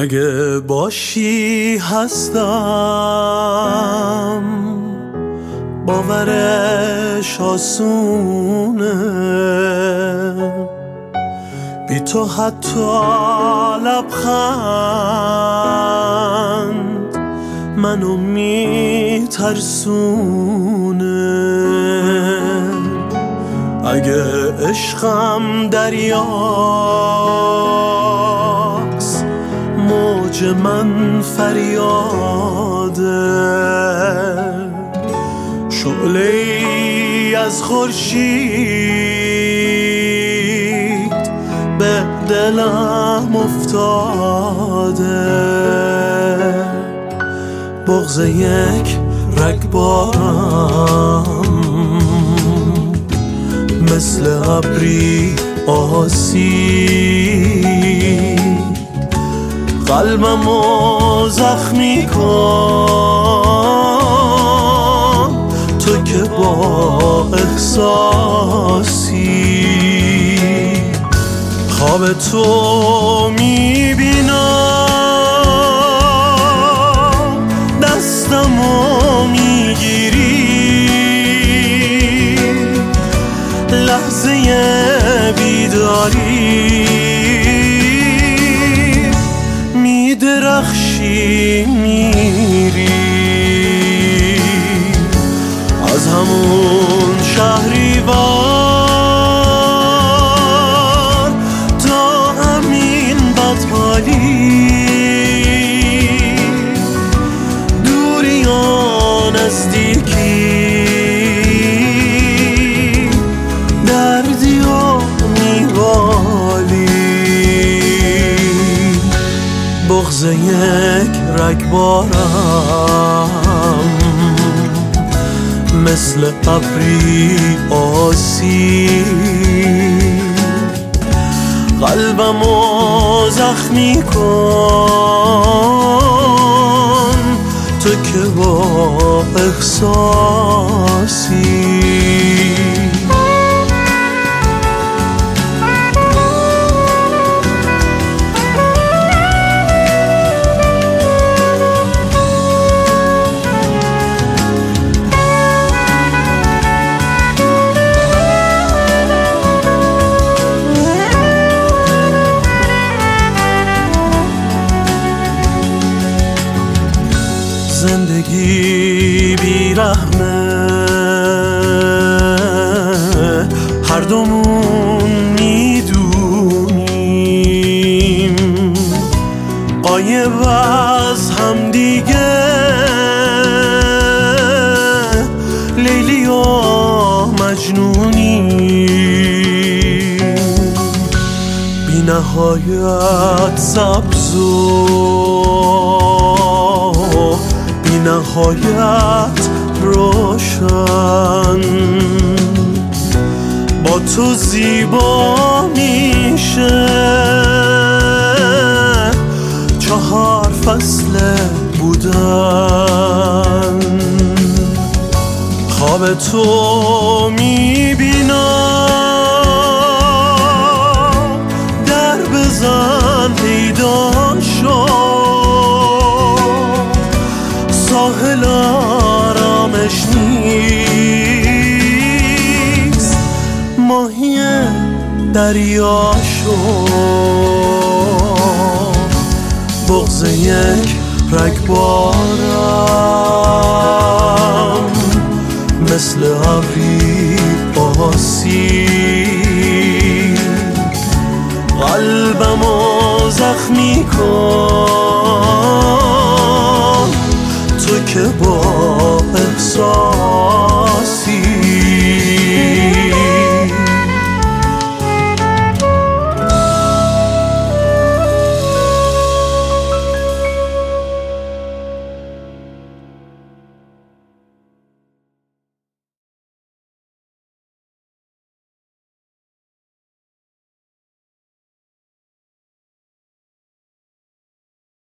اگه باشی هستم، باورش آسونه، بی تو حتی لبخند منو میترسونه. اگه عشقم دریاست، موج من فریاده، شعله‌ای از خورشید به دلم افتاده. بغض یک رگبارم مثل ابری آسید، قلبمو زخمی کن تو که با احساسی. خواب تو میبینم، دستمو میگیری، لحظه بیداری میدرخشی، میری از همون شهریور تا همین بدحالی. دوری یا نزدیکی، دردی و میوالی. بغض یک رگبارم مثل ابری آسید، قلبمو زخمی کن تو که با احساسی. زندگی بیرحمه، هر دومون میدونیم، غایب از هم دیگه، لیلی و مجنونیم. بی نهایت سبز نهایت روشن، با تو زیبا میشه 4 فصل بودن. خواب تو میبینم، در بزن پیدا شو، ساحل آرامش نیست، ماهی دریا شو. بغض یک رگبارم مثل ابری آسید، قلبمو زخمی کن تو که با احساس.